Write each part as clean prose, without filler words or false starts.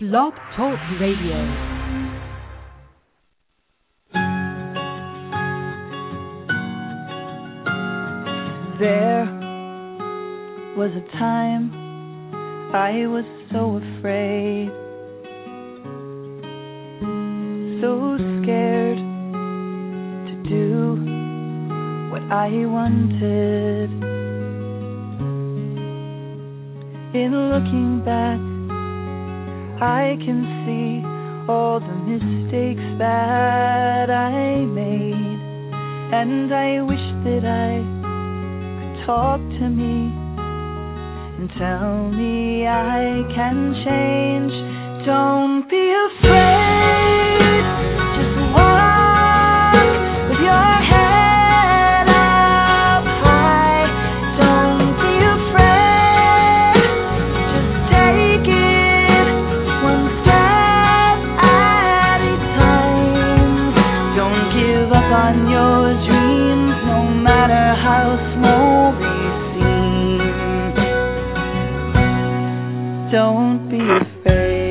Blog Talk Radio. There was a time I was so afraid, so scared to do what I wanted. In looking back, I can see all the mistakes that I made, and I wish that I could talk to me and tell me I can change. Don't be afraid, just walk with your head up high. Don't be afraid, just take it one step at a time. Don't give up on your dreams, no matter how small they seem. Don't be afraid.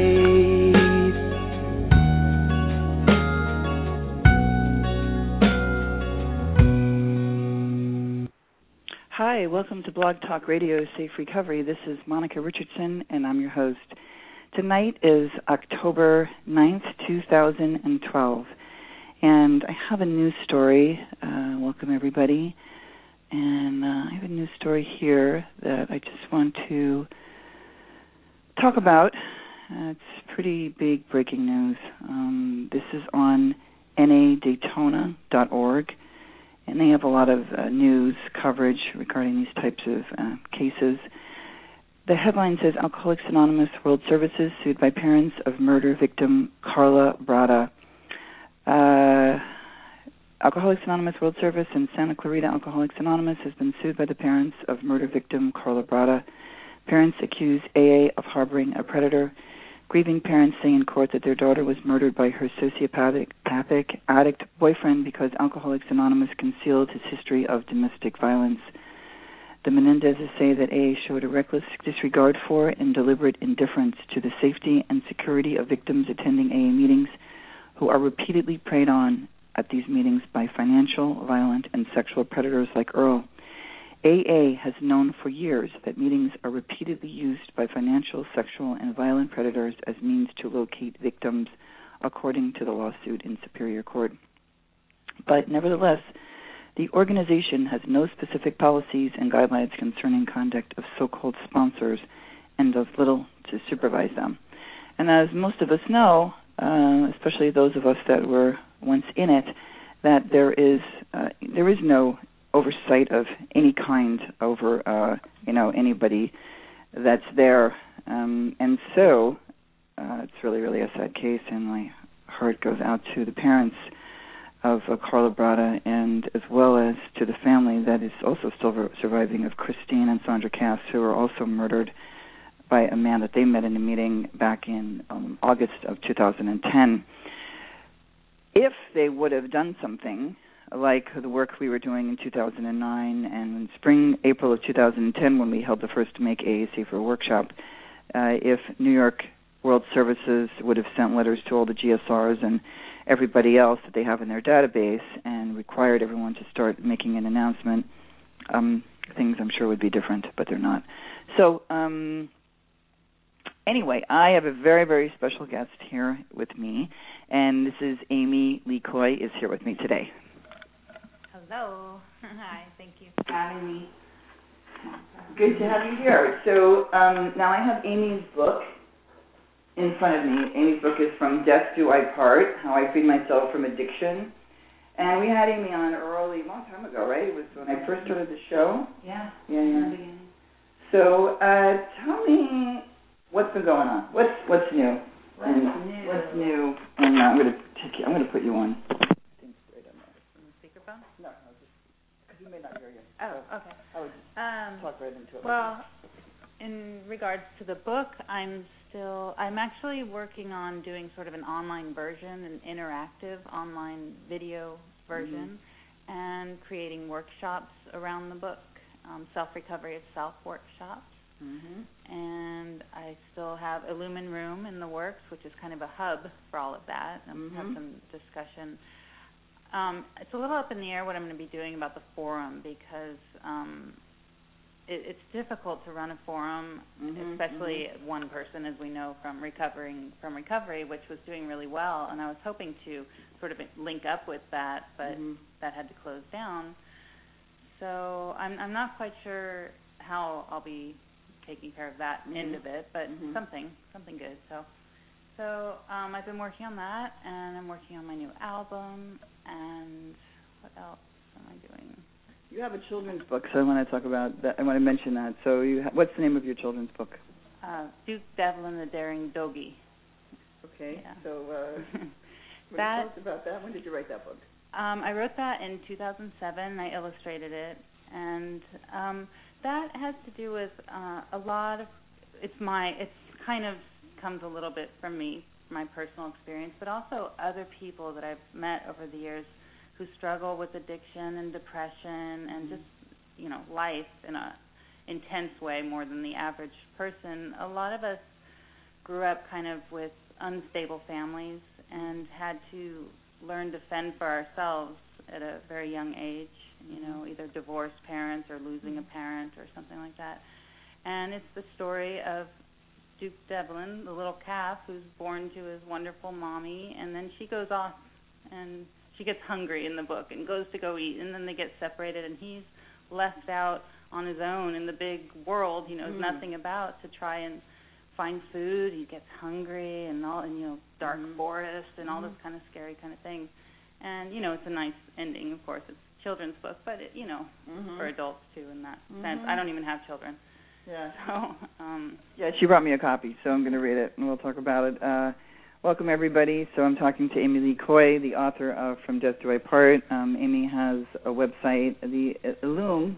Hi, welcome to Blog Talk Radio Safe Recovery. This is Monica Richardson, and I'm your host. Tonight is October 9th, 2012, and I have a news story. Welcome, everybody. And I have a news story here that I just want to talk about. It's pretty big breaking news. This is on nadaytona.org, and they have a lot of news coverage regarding these types of cases. The headline says, Alcoholics Anonymous World Services sued by parents of murder victim Carla Brada. Alcoholics Anonymous World Service and Santa Clarita Alcoholics Anonymous has been sued by the parents of murder victim Carla Brada. Parents accuse AA of harboring a predator. Grieving parents say in court that their daughter was murdered by her sociopathic addict boyfriend because Alcoholics Anonymous concealed his history of domestic violence. The Menendezes say that AA showed a reckless disregard for and deliberate indifference to the safety and security of victims attending AA meetings who are repeatedly preyed on at these meetings by financial, violent, and sexual predators like Earl. AA has known for years that meetings are repeatedly used by financial, sexual, and violent predators as means to locate victims, according to the lawsuit in Superior Court. But nevertheless, the organization has no specific policies and guidelines concerning conduct of so-called sponsors and does little to supervise them. And as most of us know, especially those of us that were once in it, that there is no oversight of any kind over anybody that's there, and so it's really a sad case, and my heart goes out to the parents of Carla Brada, and as well as to the family that is also still surviving of Christine and Sandra Cass, who were also murdered by a man that they met in a meeting back in August of 2010. If they would have done something like the work we were doing in 2009 and in spring, April of 2010 when we held the first Make AA Safer workshop, if New York World Services would have sent letters to all the GSRs and everybody else that they have in their database and required everyone to start making an announcement, things I'm sure would be different, but they're not. So anyway, I have a very, very special guest here with me, and this is Amy Lee Coy is here with me today. Hello. Hi, thank you. Hi, Amy. Good to have you here. So now I have Amy's book in front of me. Amy's book is From Death Do I Part, How I Freed Myself from Addiction. And we had Amy on a long time ago, right? It was when I first started the show. Yeah. So tell me what's been going on. What's new? What's new? And I'm going to put you on. Speakerphone? No, just because you may not hear you. Oh, okay. I would just talk right into it. Well, in regards to the book, I'm actually working on doing sort of an online version, an interactive online video version, and creating workshops around the book, self-recovery of self workshops. And I still have Illumin Room in the works, which is kind of a hub for all of that. Have some discussion. It's a little up in the air what I'm going to be doing about the forum, because it's difficult to run a forum, especially one person, as we know from recovery, which was doing really well. And I was hoping to sort of link up with that, but that had to close down. So I'm not quite sure how I'll be taking care of that end of it, but something good. So I've been working on that, and I'm working on my new album. And what else am I doing? You have a children's book, so I want to talk about that. I want to mention that. So what's the name of your children's book? Duke Devlin, the Daring Dogie. Okay. Yeah. So tell us about that. When did you write that book? I wrote that in 2007. I illustrated it, and that has to do with a lot of it's kind of comes a little bit from me, my personal experience, but also other people that I've met over the years who struggle with addiction and depression and just, life in a intense way more than the average person. A lot of us grew up kind of with unstable families and had to learn to fend for ourselves at a very young age, either divorced parents or losing a parent or something like that. And it's the story of Duke Devlin, the little calf who's born to his wonderful mommy, and then she goes off and she gets hungry in the book and goes to go eat, and then they get separated, and he's left out on his own in the big world he knows nothing about to try and find food. He gets hungry and dark forest and all this kind of scary kind of things. And it's a nice ending, of course. It's a children's book, but it, for adults too in that sense. I don't even have children. Yeah. So, yeah, she brought me a copy, so I'm going to read it, and we'll talk about it. Welcome, everybody. So I'm talking to Amy Lee Coy, the author of From Death Do I Part. Amy has a website, the Illumin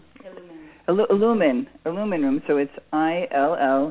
Room. So it's ILLU.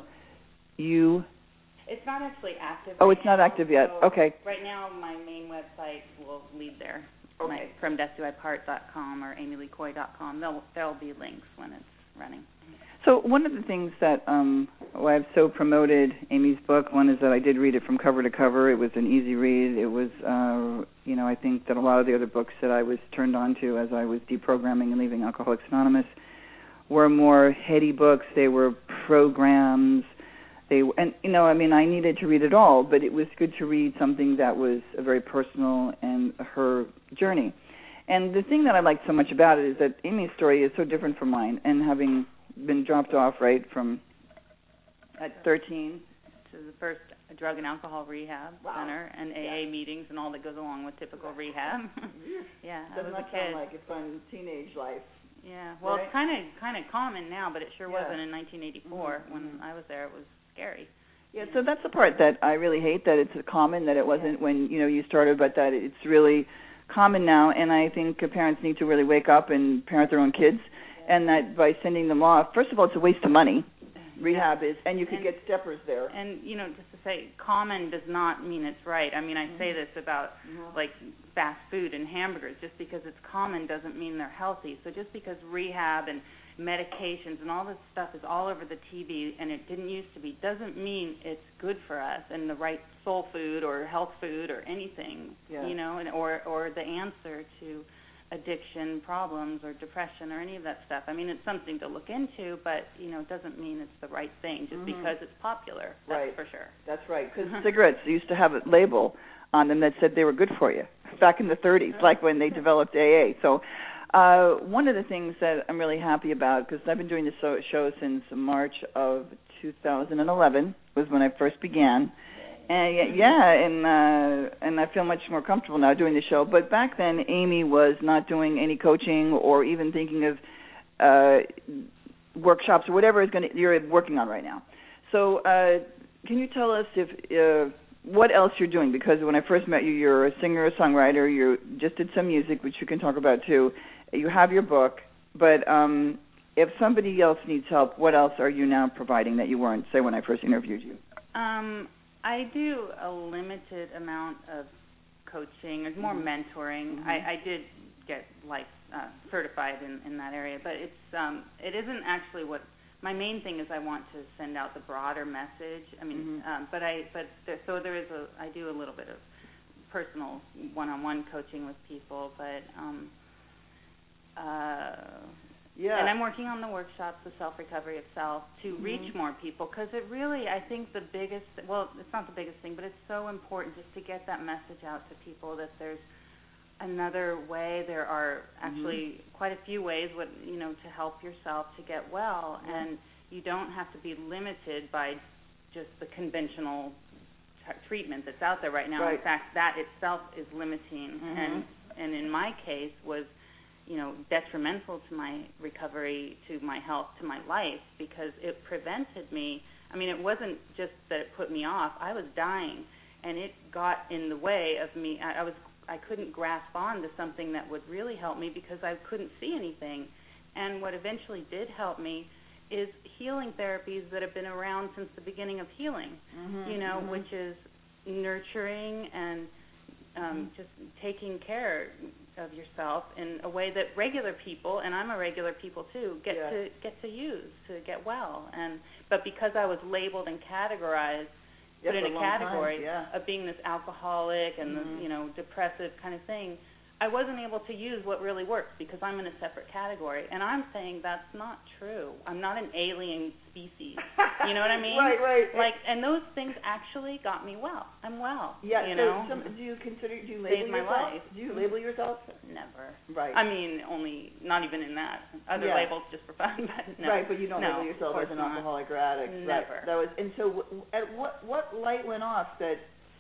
It's not actually active. Oh, it's not active yet. So okay. Right now, my main website will lead there. Okay. FromDeathDoIPart.com or AmyLeeCoy.com. There'll be links when it's running. So one of the things that why I've so promoted Amy's book, one is that I did read it from cover to cover. It was an easy read. It was, I think that a lot of the other books that I was turned on to as I was deprogramming and leaving Alcoholics Anonymous were more heady books. They were programs. I needed to read it all, but it was good to read something that was very personal and her journey. And the thing that I liked so much about it is that Amy's story is so different from mine, and having been dropped off from at 13 to the first drug and alcohol rehab center and AA meetings and all that goes along with typical rehab. Yeah, does not sound like a fun teenage life. Yeah, well, it's kind of common now, but it sure wasn't in 1984 when I was there. It was scary. Yeah, so that's the part that I really hate, that it's common, that it wasn't when you started, but that it's really common now. And I think parents need to really wake up and parent their own kids. And that by sending them off, first of all, it's a waste of money. Rehab is, and you could get steppers there. And just to say, common does not mean it's right. I mean, I say this about like fast food and hamburgers. Just because it's common doesn't mean they're healthy. So just because rehab and medications and all this stuff is all over the TV, and it didn't used to be, doesn't mean it's good for us and the right soul food or health food or anything. Or the answer to addiction problems or depression or any of that stuff. I mean, it's something to look into, but, it doesn't mean it's the right thing just because it's popular. That's for sure. That's right, because cigarettes used to have a label on them that said they were good for you back in the 30s, like when they developed AA. So one of the things that I'm really happy about, because I've been doing this show since March of 2011 was when I first began. And and I feel much more comfortable now doing the show. But back then, Amy was not doing any coaching or even thinking of workshops or whatever you're working on right now. So can you tell us what else you're doing? Because when I first met you, you're a singer, a songwriter. You just did some music, which you can talk about too. You have your book, but if somebody else needs help, what else are you now providing that you weren't, say, when I first interviewed you? I do a limited amount of coaching, or more mentoring. I did get certified in that area, but it isn't actually what my main thing is I want to send out the broader message. I mean, I do a little bit of personal one-on-one coaching with people, but and I'm working on the workshops, the self-recovery of self, to reach more people, because it really, I think the biggest, well, it's not the biggest thing, but it's so important just to get that message out to people that there's another way. There are actually quite a few ways, to help yourself to get well, and you don't have to be limited by just the conventional treatment that's out there right now. Right. In fact, that itself is limiting, and in my case was, detrimental to my recovery, to my health, to my life, because it prevented me. I mean, it wasn't just that it put me off. I was dying, and it got in the way of me. I couldn't grasp on to something that would really help me because I couldn't see anything. And what eventually did help me is healing therapies that have been around since the beginning of healing, which is nurturing and just taking care of yourself in a way that regular people, and I'm a regular people too, get to use to get well. But because I was labeled and categorized, put in a category of being this alcoholic and the depressive kind of thing, I wasn't able to use what really works because I'm in a separate category. And I'm saying that's not true. I'm not an alien species. You know what I mean? Right. And those things actually got me well. I'm well. Yeah. You so know? do you label Saved my yourself? life. Do you label yourself? Never. Right. I mean, not even in that. Other labels just for fun, but no. Right, but you don't label yourself as an alcoholic or addict. Never. That was, and so at what light went off that,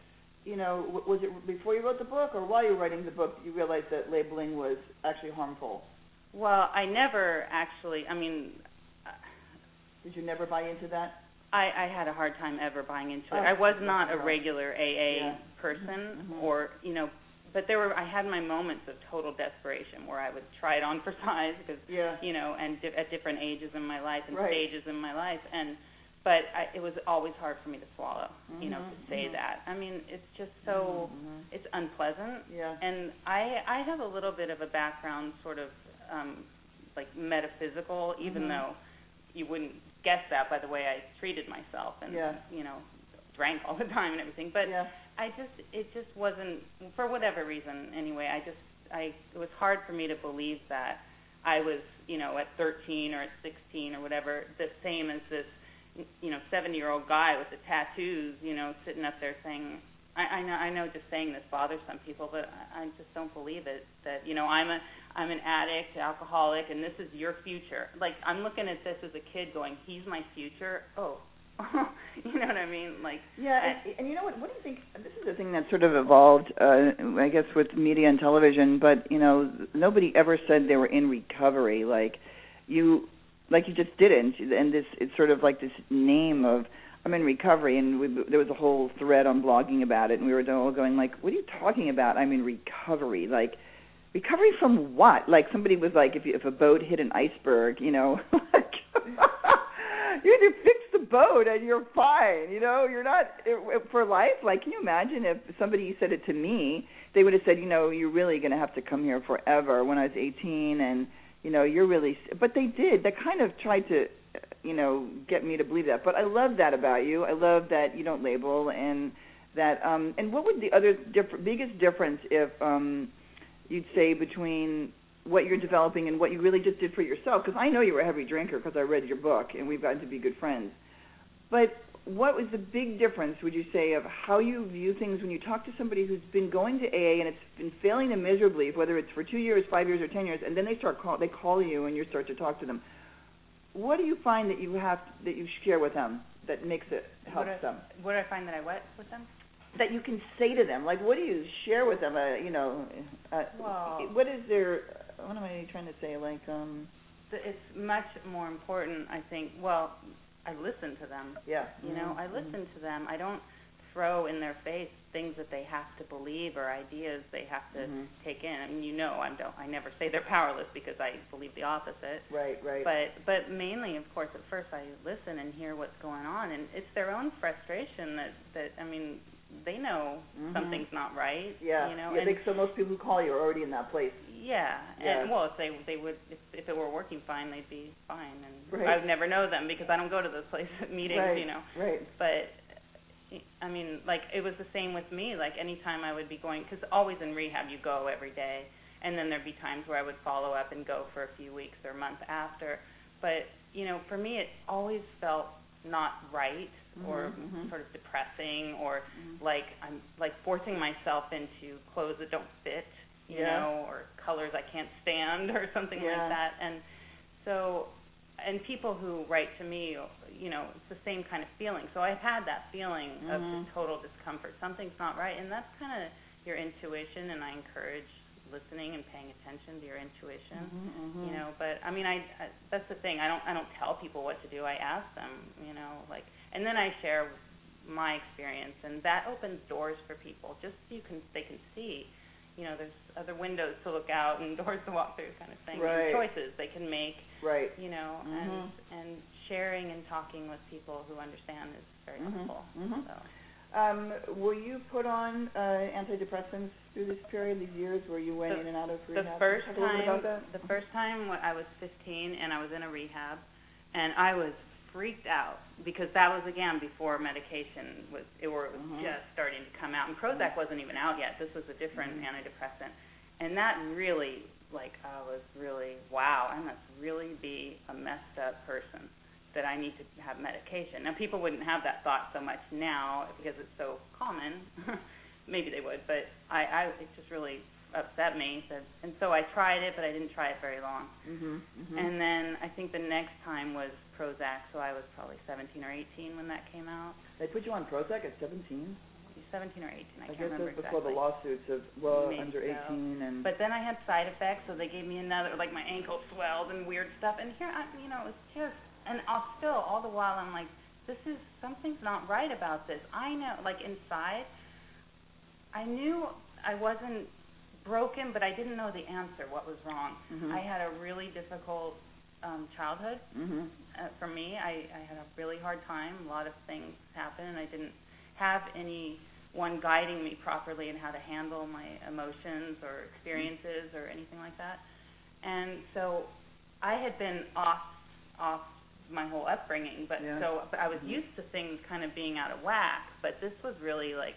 was it before you wrote the book or while you were writing the book you realized that labeling was actually harmful? Well, I never actually, did you never buy into that? I had a hard time ever buying into it. I was not a regular AA person, or but I had my moments of total desperation where I would try it on for size because and at different ages in my life and stages in my life, but it was always hard for me to swallow, to say that. I mean, it's just so it's unpleasant. Yeah. And I have a little bit of a background, sort of like metaphysical, even though you wouldn't guess that by the way I treated myself and drank all the time and everything. But it just wasn't, for whatever reason anyway. It was hard for me to believe that I was at 13 or at 16 or whatever the same as this 70-year-old guy with the tattoos sitting up there saying, I know just saying this bothers some people, but I just don't believe it, that I'm an addict, alcoholic, and this is your future. Like, I'm looking at this as a kid going, he's my future. Oh. You know what I mean? Like, and you know what do you think? This is a thing that sort of evolved, I guess, with media and television, but nobody ever said they were in recovery, like you just didn't. And it's sort of like this name of, I'm in recovery, and there was a whole thread on blogging about it, and we were all going like, what are you talking about? I'm in recovery. Like, recovery from what? Like, somebody was like, if a boat hit an iceberg, like, you either fix the boat and you're fine, you're not for life. Like, can you imagine if somebody said it to me? They would have said, you're really going to have to come here forever when I was 18, and you're really, but they did. They kind of tried to, get me to believe that. But I love that about you. I love that you don't label, and that, and what would the other biggest difference if you'd say between what you're developing and what you really just did for yourself? Because I know you were a heavy drinker because I read your book, and we've gotten to be good friends. But what was the big difference, would you say, of how you view things when you talk to somebody who's been going to AA and it's been failing them miserably, whether it's for 2 years, 5 years, or 10 years, and then they call you and you start to talk to them? What do you find that you share with them that makes it helps them? What do I find that I what with them? That you can say to them, like, what do you share with them? What is their? What am I trying to say? Like, it's much more important, I think. Well, I listen to them. Yeah. I listen to them. I don't throw in their face things that they have to believe or ideas they have to take in. I mean, I never say they're powerless because I believe the opposite. Right. But mainly, of course, at first I listen and hear what's going on, and it's their own frustration that I mean, they know something's not right. Yeah. You know. Yeah. So most people who call you are already in that place. Yeah. And well, if they would, if it were working fine, they'd be fine, and right. I would never know them because I don't go to those places meetings. Right. You know. Right. But I mean, like, it was the same with me. Like, anytime I would be going, because always in rehab you go every day, and then there'd be times where I would follow up and go for a few weeks or a month after. But, you know, for me it always felt not right or sort of depressing or like I'm like forcing myself into clothes that don't fit, you know, or colors I can't stand or something like that. And so, and people who write to me, you know, it's the same kind of feeling. So I've had that feeling of just total discomfort. Something's not right, and that's kind of your intuition, and I encourage listening and paying attention to your intuition, you know. But I mean, I that's the thing. I don't tell people what to do. I ask them, you know, like, and then I share my experience, and that opens doors for people. Just so they can see, you know, there's other windows to look out and doors to walk through, kind of thing. Right. And choices they can make. Right. You know, and sharing and talking with people who understand is very helpful. So. Were you put on antidepressants through this period, these years where you went in and out of rehab? The first time I was 15 and I was in a rehab, and I was freaked out because that was again before medication was just starting to come out, and Prozac wasn't even out yet. This was a different antidepressant, and that really, like, I was really, wow, I must really be a messed up person that I need to have medication. Now, people wouldn't have that thought so much now because it's so common. Maybe they would, but it just really upset me. And so I tried it, but I didn't try it very long. And then I think the next time was Prozac, so I was probably 17 or 18 when that came out. They put you on Prozac at 17? 17 or 18, I can't remember exactly. I guess before the lawsuits of, under 18. And but then I had side effects, so they gave me another, like my ankle swelled and weird stuff. And here, you know, it was just, and I'll still, all the while, I'm like, something's not right about this. I know, like, inside, I knew I wasn't broken, but I didn't know the answer, what was wrong. I had a really difficult childhood. For me, I had a really hard time. A lot of things happened, and I didn't have anyone guiding me properly in how to handle my emotions or experiences or anything like that. And so I had been off my whole upbringing, but I was used to things kind of being out of whack, but this was really like,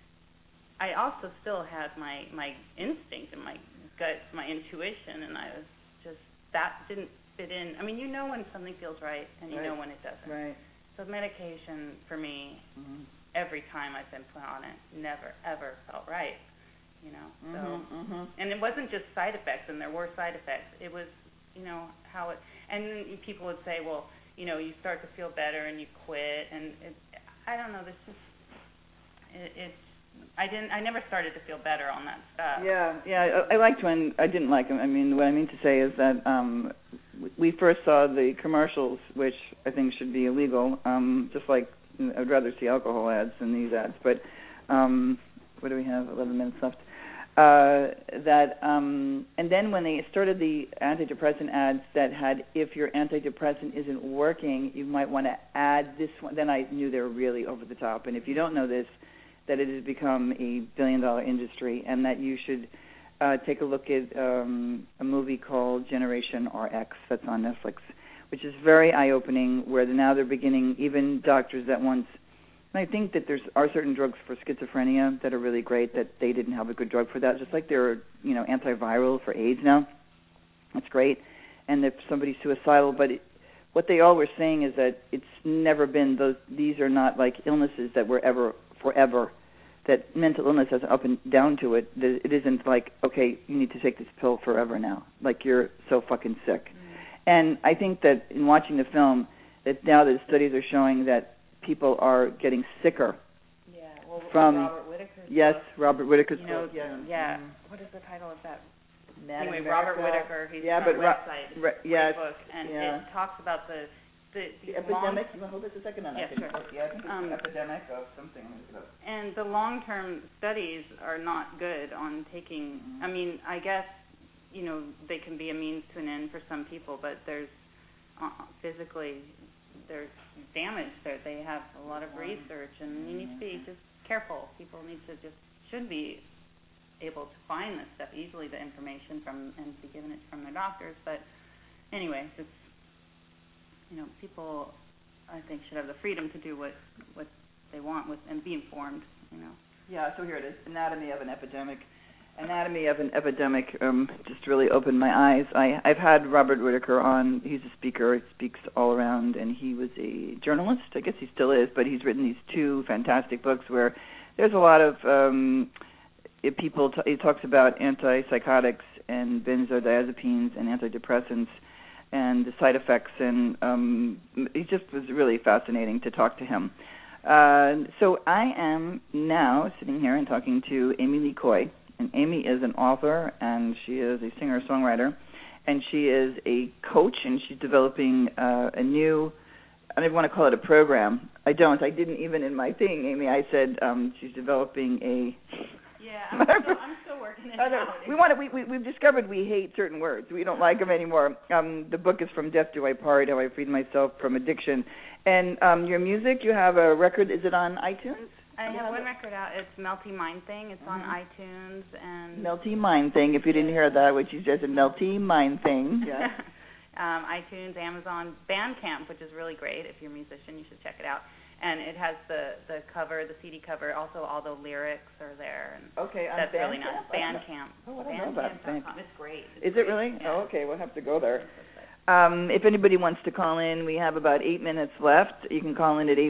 I also still had my instinct and my gut, my intuition, and I was just, that didn't fit in. I mean, you know when something feels right, and you know when it doesn't. Right. So medication, for me, every time I've been put on it, never, ever felt right, you know. So, and it wasn't just side effects, and there were side effects. It was, you know, how it, and people would say, well, you know, you start to feel better and you quit, and I don't know, I never started to feel better on that stuff. Yeah, I liked when, I didn't like them. I mean, what I mean to say is that we first saw the commercials, which I think should be illegal, just like I'd rather see alcohol ads than these ads, but what do we have, 11 minutes left? And then when they started the antidepressant ads that had, if your antidepressant isn't working, you might want to add this one, then I knew they were really over the top. And if you don't know this, that it has become a billion-dollar industry, and that you should take a look at a movie called Generation RX that's on Netflix, which is very eye-opening, where now they're beginning, even doctors that once, and I think that there are certain drugs for schizophrenia that are really great, that they didn't have a good drug for that, just like there are, you know, antiviral for AIDS now. That's great. And if somebody's suicidal, but what they all were saying is that it's never been these are not like illnesses that were ever forever, that mental illness has an up and down to it. It isn't like, okay, you need to take this pill forever now, like you're so fucking sick. And I think that in watching the film, that now the studies are showing that people are getting sicker. Yeah, well, from Robert Whitaker's book. Robert Whitaker's book. What is the title of that? Mad anyway, America. Robert Whitaker, he's on the website. Great book, and it talks about the epidemic. You want to hold this a second? Yeah, sure. Yeah, I think it's epidemic of something. And the long-term studies are not good on taking. I mean, I guess, you know, they can be a means to an end for some people, but there's physically there's damage there. They have a lot of research, and you need to be just careful. People should be able to find this stuff easily, the information and be given it from their doctors. But anyway, it's, people, I think, should have the freedom to do what they want and be informed, Yeah, so here it is, Anatomy of an Epidemic. Just really opened my eyes. I've had Robert Whitaker on. He's a speaker. He speaks all around, and he was a journalist. I guess he still is, but he's written these 2 fantastic books where there's a lot of he talks about antipsychotics and benzodiazepines and antidepressants and the side effects, and it just was really fascinating to talk to him. So I am now sitting here and talking to Amy Lee Coy. And Amy is an author, and she is a singer-songwriter, and she is a coach, and she's developing a new, I don't even want to call it a program. I didn't even in my thing, Amy, I said she's developing a... Yeah, I'm still working it out. We've discovered we hate certain words. We don't like them anymore. The book is From Death Do I Part, How I Freed Myself from Addiction. And your music, you have a record, is it on iTunes? I have one record out. It's Melty Mind Thing. It's on iTunes and... Melty Mind Thing, if you didn't hear that, which is just a Melty Mind Thing. Yeah. iTunes, Amazon, Bandcamp, which is really great. If you're a musician, you should check it out. And it has the cover, the CD cover. Also, all the lyrics are there. And okay, on that's Bandcamp? really nice. Bandcamp. Oh, I don't know about Bandcamp. It's great. Is it really? Yeah. Oh, okay, we'll have to go there. If anybody wants to call in, we have about 8 minutes left. You can call in at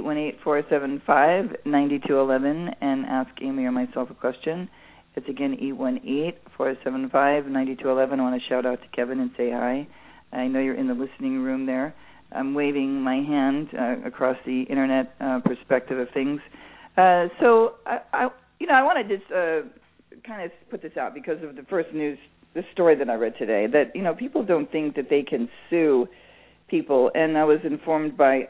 818-475-9211 and ask Amy or myself a question. It's again 818-475-9211. I want to shout out to Kevin and say hi. I know you're in the listening room there. I'm waving my hand across the internet perspective of things. So I want to just kind of put this out because of the first news. The story that I read today, that people don't think that they can sue people, and I was informed by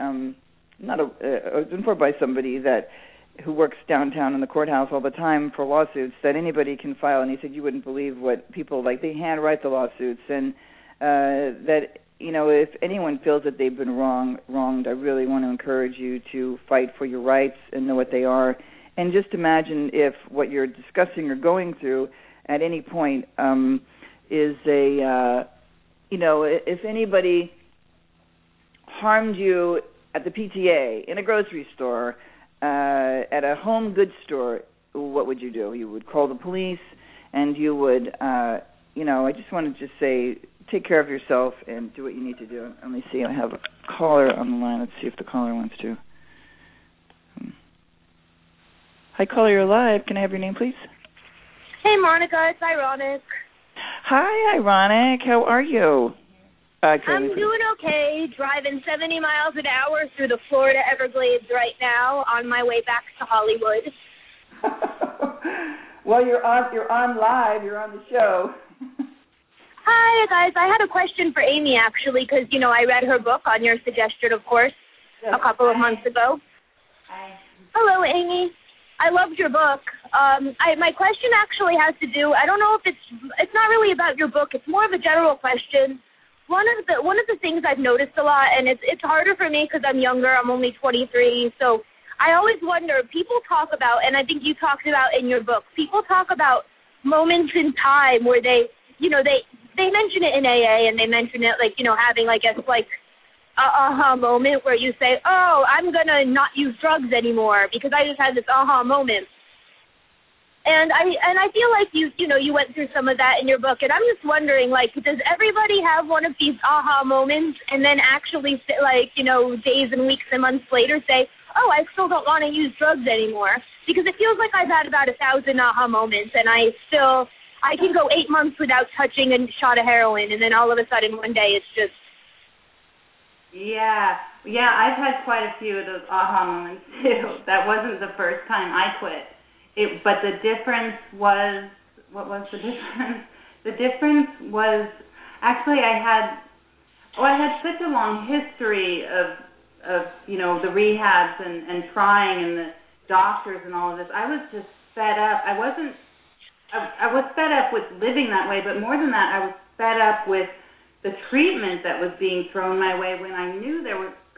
somebody who works downtown in the courthouse all the time for lawsuits, that anybody can file, and he said you wouldn't believe what people like. They handwrite the lawsuits, and that if anyone feels that they've been wronged, I really want to encourage you to fight for your rights and know what they are, and just imagine if what you're discussing or going through at any point is if anybody harmed you at the PTA, in a grocery store, at a home goods store, what would you do? You would call the police, and you would, I just want to just say, take care of yourself and do what you need to do. Let me see, I have a caller on the line. Let's see if the caller wants to. Hi, caller, you're live. Can I have your name, please? Hey, Monica, it's Ironic. Hi, Ironic. How are you? I'm doing okay, driving 70 miles an hour through the Florida Everglades right now on my way back to Hollywood. Well, you're on live. You're on the show. Hi, guys. I had a question for Amy, actually, because, I read her book on your suggestion, of course, a couple of months ago. Hi. Hello, Amy. I loved your book. My question actually has to do, I don't know if it's not really about your book, it's more of a general question. One of the things I've noticed a lot, and it's harder for me because I'm younger, I'm only 23, so I always wonder, people talk about, and I think you talked about in your book, people talk about moments in time where they mention it in AA, and they mention it having, I guess, aha moment where you say, oh, I'm going to not use drugs anymore because I just had this aha moment. And I feel like you went through some of that in your book, and I'm just wondering, does everybody have one of these aha moments and then actually, days and weeks and months later say, oh, I still don't want to use drugs anymore? Because it feels like I've had about 1,000 aha moments, and I can go 8 months without touching a shot of heroin, and then all of a sudden one day it's just... Yeah, I've had quite a few of those aha moments, too. That wasn't the first time I quit. But the difference was, what was the difference? The difference was, actually I had such a long history of the rehabs and trying and the doctors and all of this. I was just fed up. I was fed up with living that way, but more than that, I was fed up with the treatment that was being thrown my way when I knew there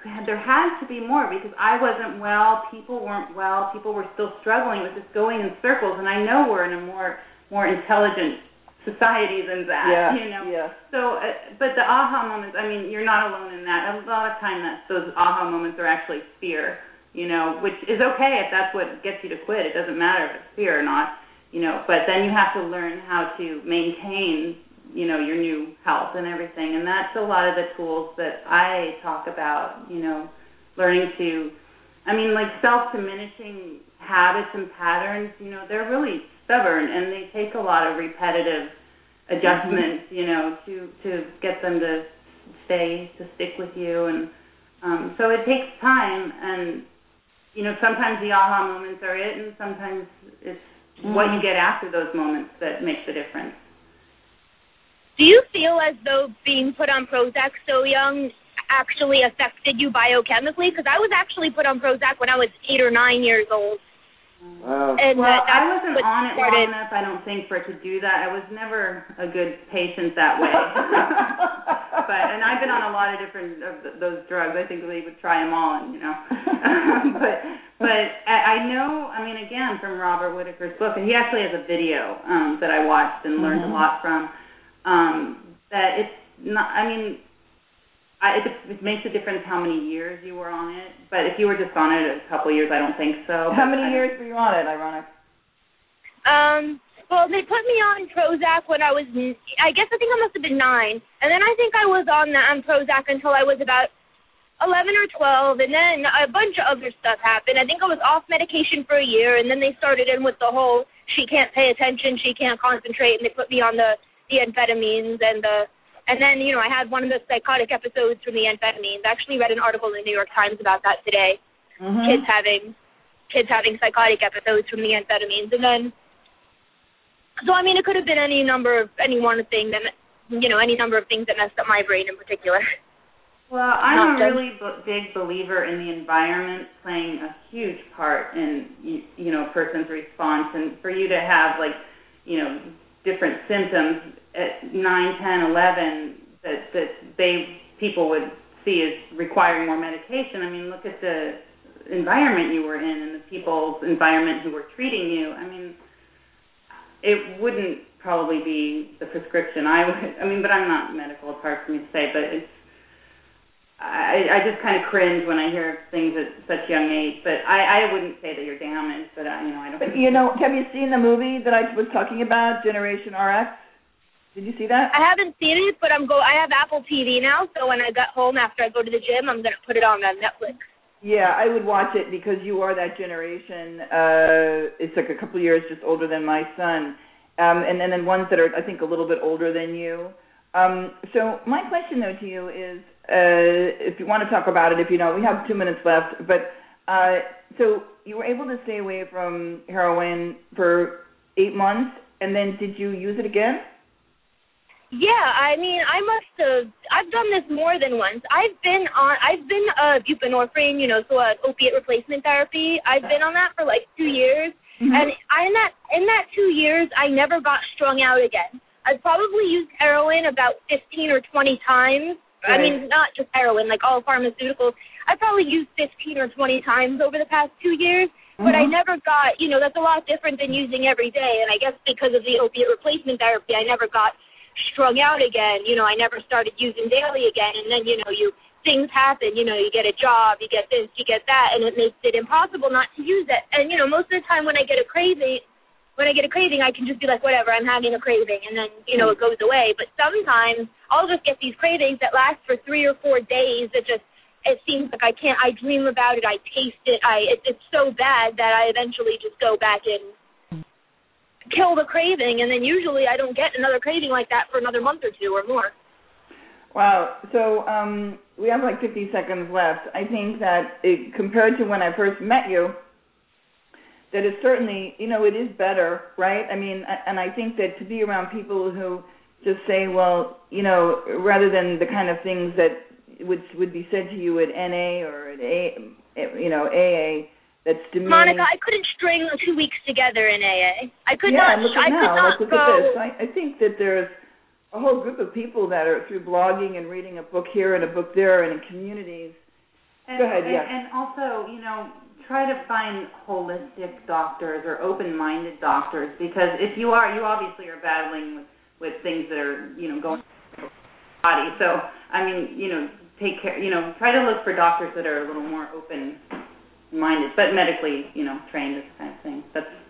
there had to be more, because I wasn't well, people weren't well, people were still struggling with this going in circles, and I know we're in a more intelligent society than that, you know. Yeah. So, but the aha moments, I mean, you're not alone in that. A lot of time those aha moments are actually fear, you know, which is okay if that's what gets you to quit. It doesn't matter if it's fear or not, you know, but then you have to learn how to maintain, you know, your new health and everything, and that's a lot of the tools that I talk about, you know, learning to, I mean, like self-diminishing habits and patterns, you know, they're really stubborn, and they take a lot of repetitive adjustments, you know, to get them to stick with you, and so it takes time, and, you know, sometimes the aha moments are it, and sometimes it's what you get after those moments that makes the difference. Do you feel as though being put on Prozac so young actually affected you biochemically? Because I was actually put on Prozac when I was 8 or 9 years old. Wow. And well, I wasn't on it long enough, I don't think, for it to do that. I was never a good patient that way. And I've been on a lot of different of those drugs. I think they would try them all, you know. but I know, I mean, again, from Robert Whitaker's book, and he actually has a video that I watched and learned a lot from, that it's not, I mean, it makes a difference how many years you were on it, but if you were just on it a couple of years, I don't think so. How many years were you on it, ironic? Well, they put me on Prozac when I think I must have been 9, and then I think I was on Prozac until I was about 11 or 12, and then a bunch of other stuff happened. I think I was off medication for a year, and then they started in with the whole, she can't pay attention, she can't concentrate, and they put me on the amphetamines, and then, you know, I had one of the psychotic episodes from the amphetamines. I actually read an article in the New York Times about that today. Kids having psychotic episodes from the amphetamines. And then, so, I mean, it could have been any number of things that messed up my brain in particular. Well, I'm a really big believer in the environment playing a huge part in, you know, a person's response. And for you to have, like, you know, different symptoms at 9, 10, 11 that people would see as requiring more medication. I mean, look at the environment you were in and the people's environment who were treating you. I mean, it wouldn't probably be the prescription but I'm not medical, it's hard for me to say, but I just kind of cringe when I hear things at such young age, but I wouldn't say that you're damaged, but I don't. But you know, have you seen the movie that I was talking about, Generation RX? Did you see that? I haven't seen it, but I have Apple TV now, so when I get home after I go to the gym, I'm going to put it on Netflix. Yeah, I would watch it because you are that generation. It's like a couple of years just older than my son, and then ones that are, I think, a little bit older than you. So my question, though, to you is, if you want to talk about it, if you don't, we have 2 minutes left, but so you were able to stay away from heroin for 8 months, and then did you use it again? Yeah, I mean, I've done this more than once. I've been buprenorphine, you know, so opiate replacement therapy. I've been on that for like 2 years, and in that 2 years, I never got strung out again. I've probably used heroin about 15 or 20 times. Right. I mean, not just heroin, like all pharmaceuticals. I probably used 15 or 20 times over the past 2 years, but I never got, you know, that's a lot different than using every day, and I guess because of the opiate replacement therapy, I never got strung out again. You know, I never started using daily again, and then, you know, things happen, you know, you get a job, you get this, you get that, and it makes it impossible not to use it. And, you know, most of the time when I get a craving, I can just be like, whatever, I'm having a craving, and then, you know, it goes away. But sometimes I'll just get these cravings that last for 3 or 4 days. It seems like I dream about it, I taste it, it's so bad that I eventually just go back and kill the craving, and then usually I don't get another craving like that for another month or 2 or more. Wow. So we have like 50 seconds left. I think that compared to when I first met you, that is certainly, you know, it is better, right? I mean, and I think that to be around people who just say, well, you know, rather than the kind of things that would be said to you at NA or at AA, that's demeaning. Monica, I couldn't string 2 weeks together in AA. I could not. Yeah, look at this. I think that there's a whole group of people that are through blogging and reading a book here and a book there and in communities Go ahead, yeah. And also, try to find holistic doctors or open-minded doctors, because if you obviously are battling with things that are, going on in your body. So, take care, try to look for doctors that are a little more open-minded, but medically, trained, this kind of thing.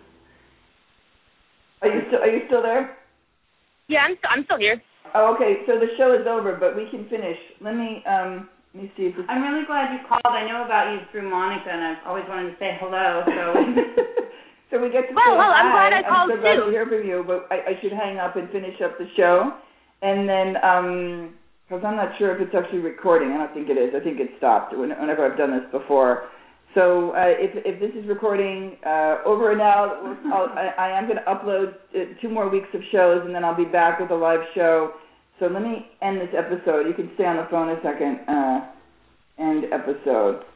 Are you still there? Yeah, I'm still here. Oh, okay. So the show is over, but we can finish. Let me see if this. I'm really glad you called. I know about you through Monica, and I've always wanted to say hello. So. So we get to say well, hi. I'm glad I called I'm so glad to hear from you, but I should hang up and finish up the show, and then because I'm not sure if it's actually recording. I don't think it is. I think it stopped whenever I've done this before. So if this is recording over and out, I am going to upload 2 more weeks of shows, and then I'll be back with a live show. So let me end this episode. You can stay on the phone a second. End episode.